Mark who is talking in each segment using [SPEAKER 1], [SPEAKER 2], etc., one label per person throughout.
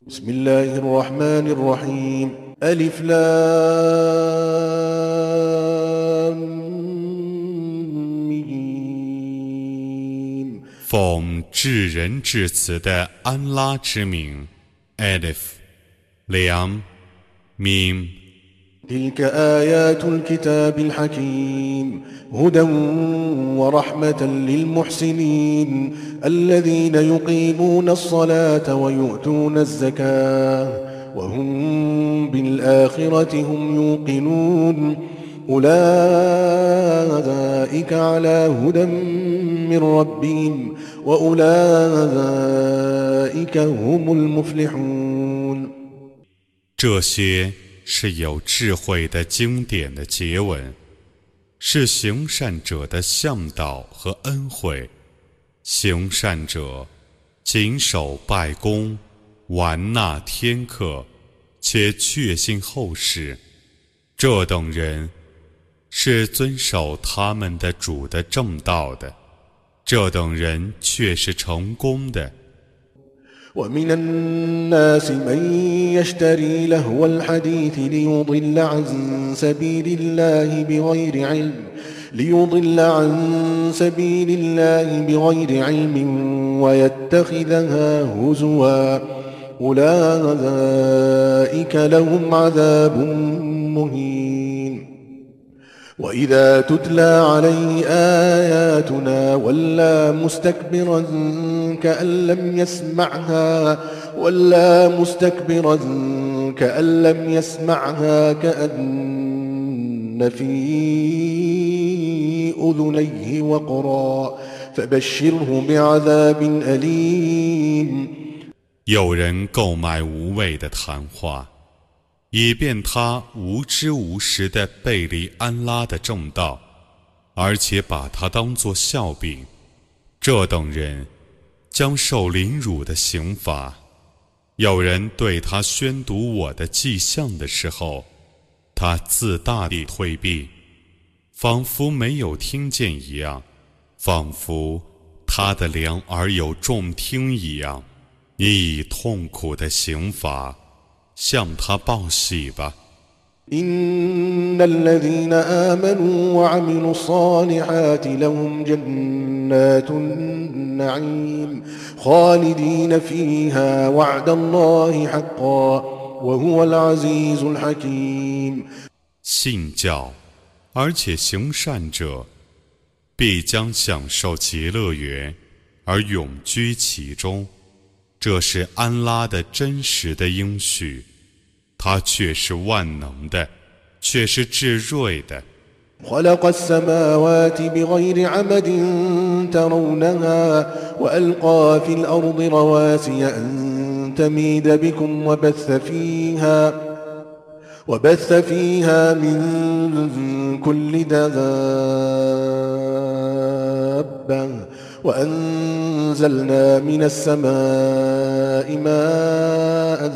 [SPEAKER 1] بسم الله الرحمن الرحيم ألف لام ميم
[SPEAKER 2] 奉至仁至慈的安拉之名 ，Alif， 良，Mim。
[SPEAKER 1] تلك آيات الكتاب الحكيم هدى ورحمة للمحسنين الذين يقيمون الصلاة ويؤتون الزكاة وهم بالآخرة هم يوقنون أولئك على هدى من ربهم وأولئك هم المفلحون
[SPEAKER 2] 这些是有智慧的经典的结文，是行善者的向导和恩惠。行善者谨守拜功，完纳天课，且确信后世。这等人是遵守他们的主的正道的，这等人却是成功的。
[SPEAKER 1] ومن الناس من يشتري لهو الحديث ليضل عن سبيل الله بغير علم ويتخذها هزوا أولئك لهم عذاب مهين وإذا تتلى عليه آياتنا ولى مستكبرا كأن لم يسمعها كأن في أذنيه وقرا فبشره بعذاب أليم
[SPEAKER 2] 有人购买无谓的谈话，以便他无知无识地背离安拉的正道，而且把它当作笑柄。这等人将受凌辱的刑罚。有人对他宣读我的迹象的时候，他自大地退避，仿佛没有听见一样，仿佛他的两耳有重听一样。你以痛苦的刑罚向他报喜吧。
[SPEAKER 1] إن الذين آمنوا وعملوا الصالحات لهم جنات النعيم خالدين فيها وعد الله حقا وهو العزيز الحكيم
[SPEAKER 2] 信教而且行善者必将享受极乐园而永居其中，这是安拉的真实的应许，他却是万能的，却是至睿的。
[SPEAKER 1] خلق السماوات بغير عمد ترونها وألقى في الأرض رواسي أن تميد بكم وبث فيها من كل دابة وأنزلنا من السماء ماء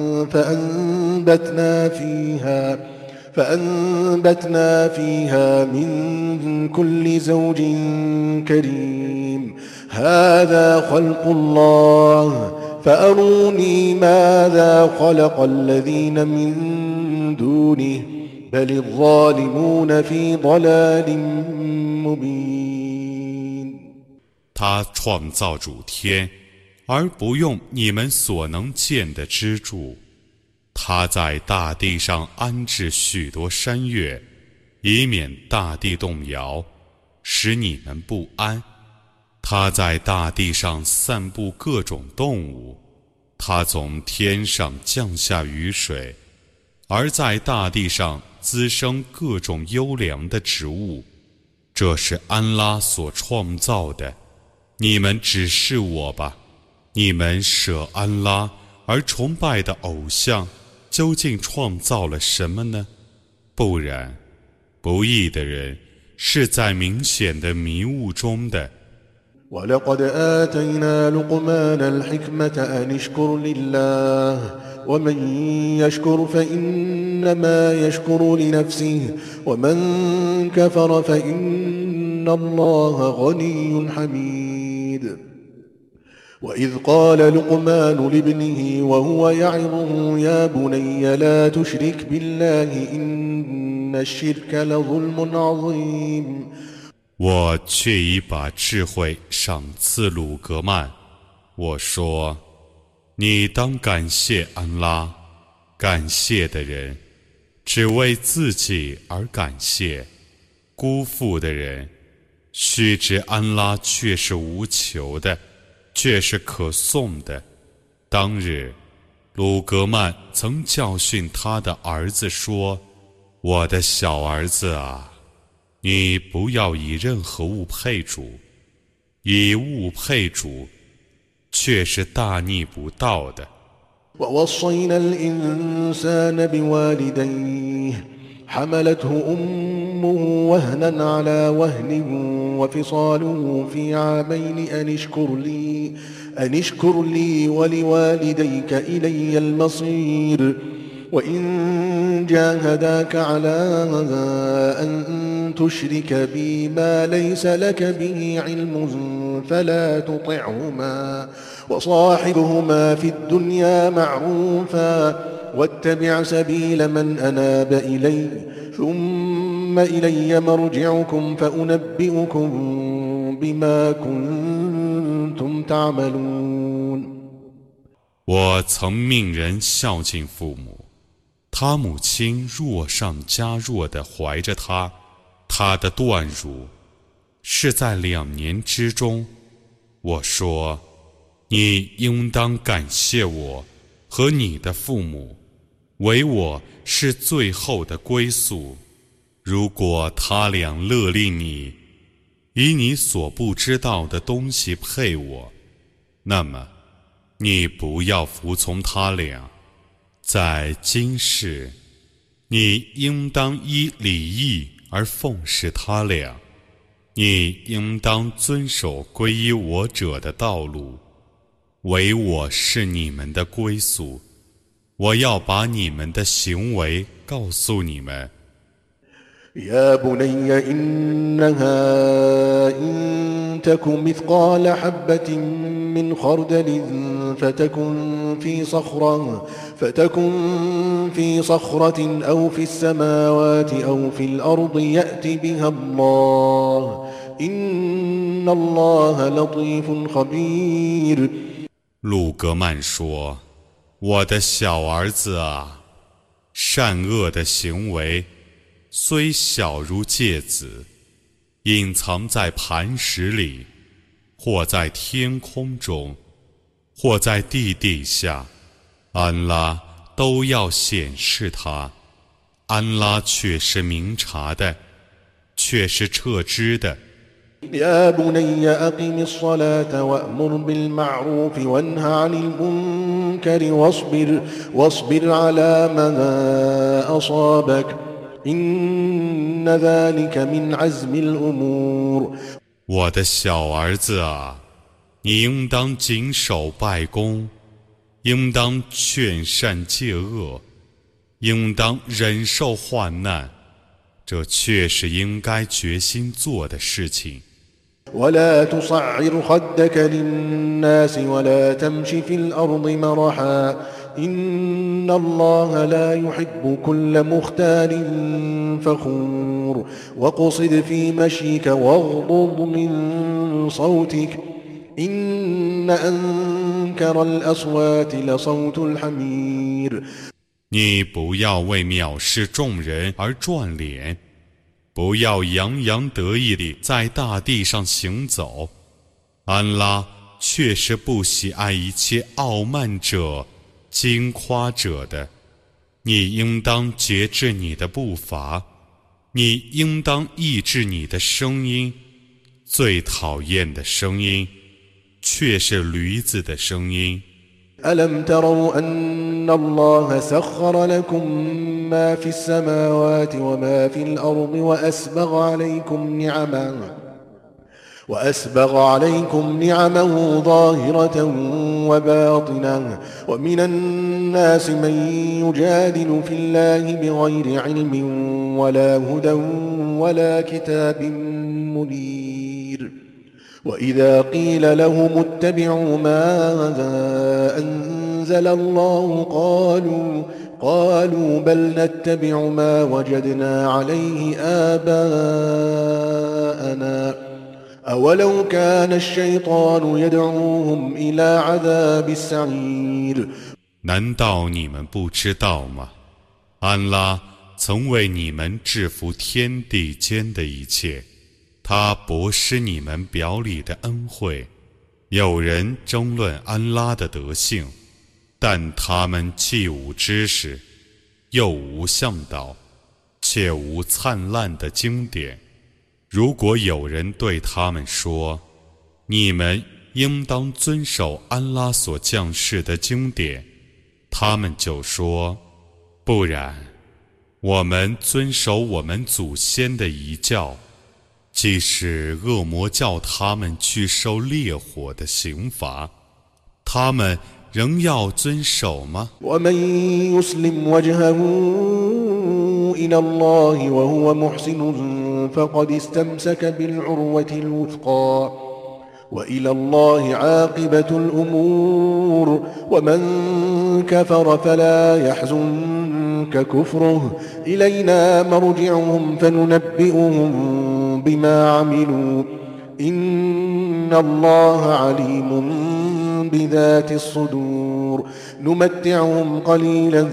[SPEAKER 1] فأنبتنا فيها من كل زوج كريم هذا خلق الله فأروني ماذا خلق الذين من دونه بل الظالمون في ضلال مبين
[SPEAKER 2] 他创造主天，而不用你们所能见的支柱。他在大地上安置许多山岳，以免大地动摇，使你们不安。他在大地上散布各种动物，他从天上降下雨水，而在大地上滋生各种优良的植物。这是安拉所创造的，你们只是我吧。你们舍安拉而崇拜的偶像究竟创造了什么呢？不然，不义的人是在明显的迷雾中的。
[SPEAKER 1] ولقد آتينا لقمان الحكمة أن اشكر لله ومن يشكر فإنما يشكر لنفسه ومن كفر فإن الله غني حميد وإذ قال لقمان لابنه وهو يعظه يا بني لا تشرك بالله إن الشرك لظلم عظيم
[SPEAKER 2] 我却已把智慧赏赐鲁格曼。我说，你当感谢安拉，感谢的人只为自己而感谢，辜负的人须知安拉却是无求的，却是可颂的。当日，鲁格曼曾教训他的儿子说：“我的小儿子啊，你不要以任何物配主，以物配主，却是大逆不道的。”
[SPEAKER 1] ووصينا الإنسان بوالديه حملته أمه وهنا على وهن وفصاله في عامين أن اشكر لي ولوالديك إلي المصير وإن جاهداك على أن تشرك بي ما ليس لك به علم فلا تطعهما وصاحبهما في الدنيا معروفا واتبع سبيل من أناب إلي ثم إلي مرجعكم فأنبئكم بما كنتم تعملون
[SPEAKER 2] 我曾命人孝敬父母，他母亲弱上加弱地怀着他，他的断乳是在2年之中。我说，你应当感谢我和你的父母，唯我是最后的归宿。如果他俩勒令你以你所不知道的东西配我，那么你不要服从他俩。在今世，你应当依礼义而奉侍他俩，你应当遵守皈依我者的道路，唯我是你们的归宿。我要把你们的行为告诉你们。
[SPEAKER 1] يا بني إنها إن تك مثقال حبة من خردل فتكن في صخرة أو في السماوات أو في الأرض يأت بها الله إن الله لطيف خبير
[SPEAKER 2] 鲁格曼说：“我的小儿子啊，善恶的行为虽小如芥子，隐藏在磐石里，或在天空中，或在地底下，安拉都要显示它。安拉却是明察的，却是彻知的。”
[SPEAKER 1] يا بني أقم الصلاة وأمر بالمعروف وانه عن المنكر واصبر على ما أصابك إن ذلك من عزم الأمور
[SPEAKER 2] 我的小儿子啊，你应当谨守拜功，应当劝善戒恶，应当忍受患难，这确是应该决心做的事情。
[SPEAKER 1] ولا تصعر خدك للناس ولا تمش في الأرض مرحا إن الله لا يحب كل مختال فخور واقصد في مشيك واغضض من صوتك إن أنكر الأصوات لصوت الحمير
[SPEAKER 2] 你不要为藐视众人而转脸，不要洋洋得意地在大地上行走。安拉确实不喜爱一切傲慢者、矜夸者的。你应当节制你的步伐，你应当抑制你的声音。最讨厌的声音，却是驴子的声音。
[SPEAKER 1] ألم تروا أن الله سخر لكم ما في السماوات وما في الأرض وأسبغ عليكم نعمه ظاهرة وباطنة ومن الناس من يجادل في الله بغير علم ولا هدى ولا كتاب منير وإذا قيل لهم اتبعوا ما أنزل الله قالوا بل نتبع ما وجدنا عليه آباءنا أولو كان الشيطان يدعوهم إلى عذاب السعير
[SPEAKER 2] 难道你们不知道吗？安拉曾为你们制服天地间的一切，他博施你们表里的恩惠。有人争论安拉的德性，但他们既无知识，又无向导，且无灿烂的经典。如果有人对他们说，你们应当遵守安拉所降世的经典，他们就说，不然，我们遵守我们祖先的遗教，即使恶魔叫他们去受烈火的刑罚，他们仍要遵守吗？
[SPEAKER 1] ومن يسلم وجهه إلى الله وهو محسن فقد استمسك بالعروة الوثقى وإلى الله عاقبة الأمور ومن كفر فلا يحزنك كفره إلينا مرجعهم فننبئهم بما عملوا إن الله عليم بذات الصدور نمتعهم قليلا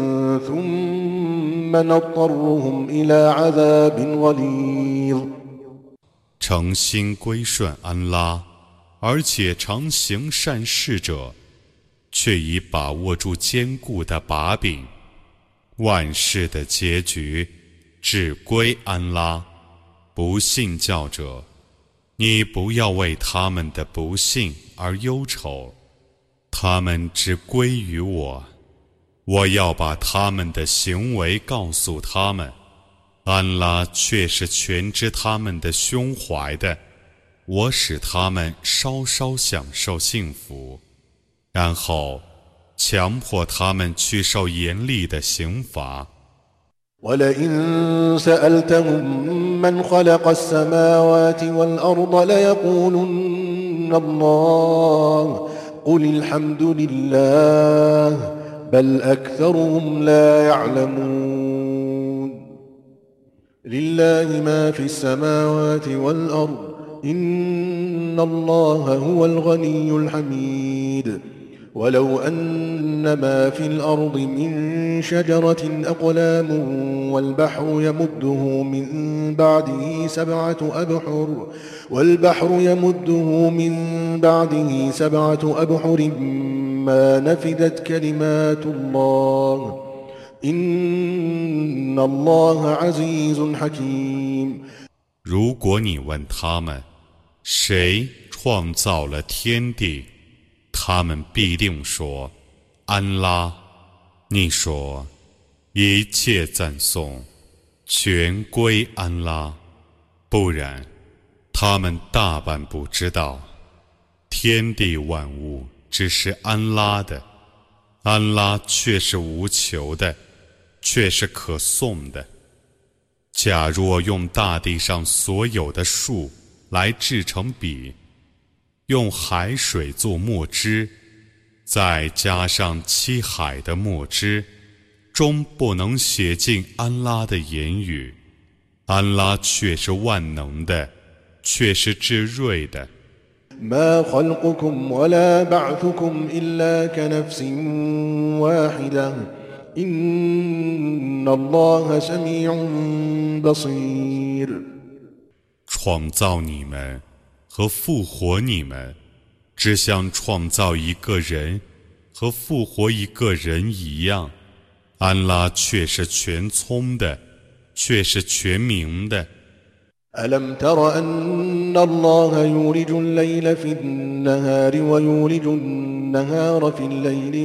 [SPEAKER 1] ثم نضطرهم إلى عذاب غليظ
[SPEAKER 2] 诚心归顺安拉，而且常行善事者，却已把握住坚固的把柄。万事的结局只归安拉。不信教者，你不要为他们的不幸而忧愁，他们只归于我，我要把他们的行为告诉他们。安拉却是全知他们的胸怀的，我使他们稍稍享受幸福，然后强迫他们去受严厉的刑罚。
[SPEAKER 1] ولئن سألتهم من خلق السماوات والأرض ليقولن الله قل الحمد لله بل أكثرهم لا يعلمون لله ما في السماوات والأرض إن الله هو الغني الحميد ولو أن ما في الأرض من شجرة أقلام والبحر يمده من بعده سبعة أبحر ما نفدت كلمات الله إن الله عزيز حكيم
[SPEAKER 2] 如果你问他们，谁创造了天地？他们必定说，安拉。你说，一切赞颂全归安拉，不然，他们大半不知道，天地万物只是安拉的，安拉却是无求的，却是可颂的。假若用大地上所有的树来制成笔，用海水做墨汁，再加上七海的墨汁，终不能写尽安拉的言语。安拉却是万能的，却是至睿的。
[SPEAKER 1] ما خلقكم ولا بعثكم إلا كنفس واحدة إن الله سميع بصير
[SPEAKER 2] 创造你们和复活你们，只像创造一个人和复活一个人一样。安拉却是全聪的，却是全明的。
[SPEAKER 1] ألم تر أن الله يولج الليل في النهار ويولج النهار في الليل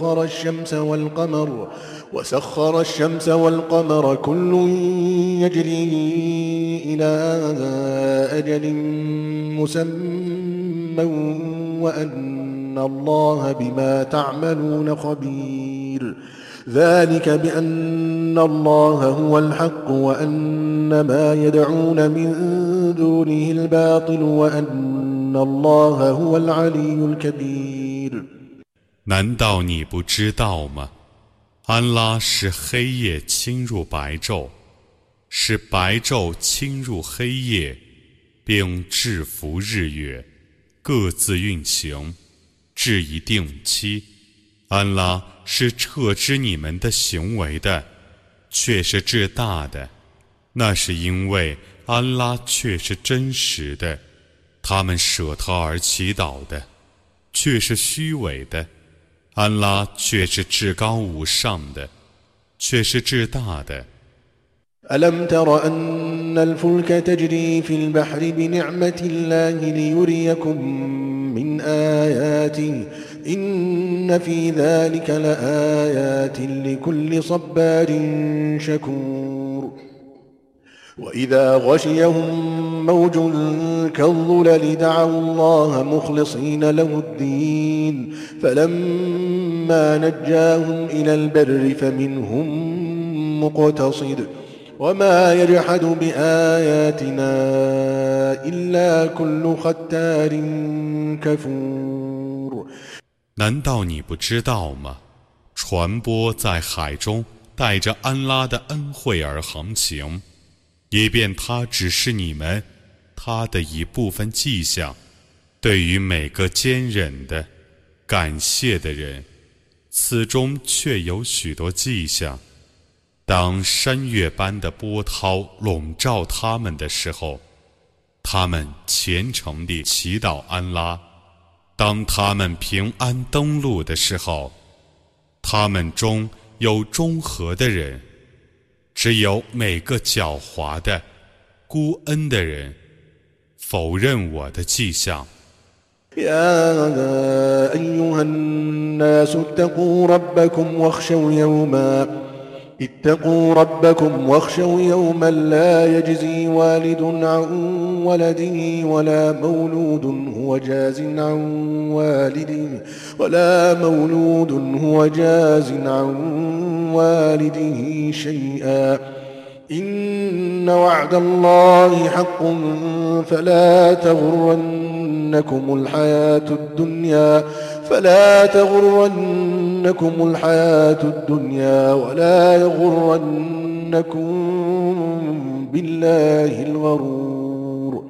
[SPEAKER 1] وسخر الشمس والقمر كل يجري إلى أجل مسمى وأن الله بما تعملون خبير ذلك بأن الله هو الحق وأن ما يدعون من دونه الباطل وأن الله هو العلي الكبير
[SPEAKER 2] 难道你不知道吗？安拉使黑夜侵入白昼，使白昼侵入黑夜，并制服日月，各自运行，至一定期。安拉是撤知你们的行为的，却是至大的。那是因为安拉却是真实的，他们舍他而祈祷的，却是虚伪的。安拉却是至高无上的，却是至大的。
[SPEAKER 1] ألم تر أن الفلك تجري في البحر بنعمة الله ليريكم من آياته إن في ذلك لآيات لكل صبار شكور وإذا غشيهم موج كالظلل دعوا الله مخلصين له الدين فلما نجاهم إلى البر فمنهم مقتصد وما يجحد بآياتنا إلا كل ختار كفور
[SPEAKER 2] 难道你不知道吗？船舶在海中带着安拉的恩惠而航行，以便他指示你们他的一部分迹象，对于每个坚忍的、感谢的人，此中却有许多迹象。当山岳般的波涛笼罩他们的时候，他们虔诚地祈祷安拉。当他们平安登陆的时候，他们中有中和的人，只有每个狡猾的、孤恩的人否认我的迹象。
[SPEAKER 1] يا أيها الناس اتقوا ربكم واخشوا يوما لا يجزي والد عن ولده ولا مولود هو جاز عن والده شيئا إن وعد الله حق فلا تغرنكم الحياة الدنيا ولا يغرنكم بالله الغرور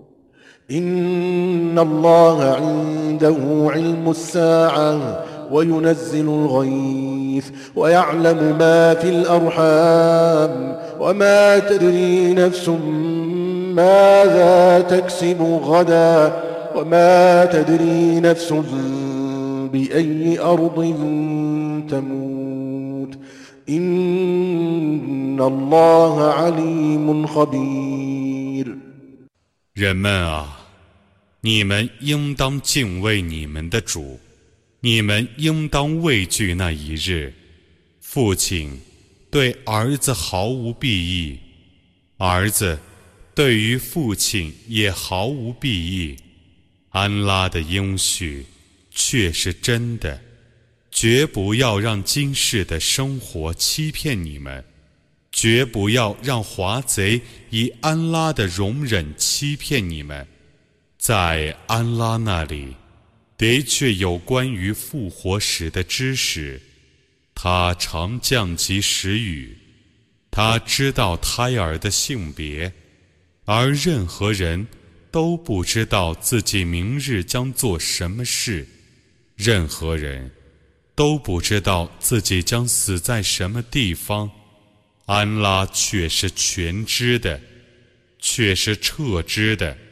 [SPEAKER 1] إن الله عنده علم الساعة وينزل الغيث ويعلم ما في الأرحام وما تدري نفس ماذا تكسب غدا وما تدري نفس بأي أرض تموت إن الله عليم خبير
[SPEAKER 2] 人们啊，你们应当敬畏你们的主，你们应当畏惧那一日。父亲对儿子毫无裨益，儿子对于父亲也毫无裨益。安拉的应许却是真的，绝不要让今世的生活欺骗你们，绝不要让华贼以安拉的容忍欺骗你们。在安拉那里的确有关于复活时的知识，他常降及时雨，他知道胎儿的性别，而任何人都不知道自己明日将做什么事，任何人都不知道自己将死在什么地方。安拉却是全知的，却是彻知的。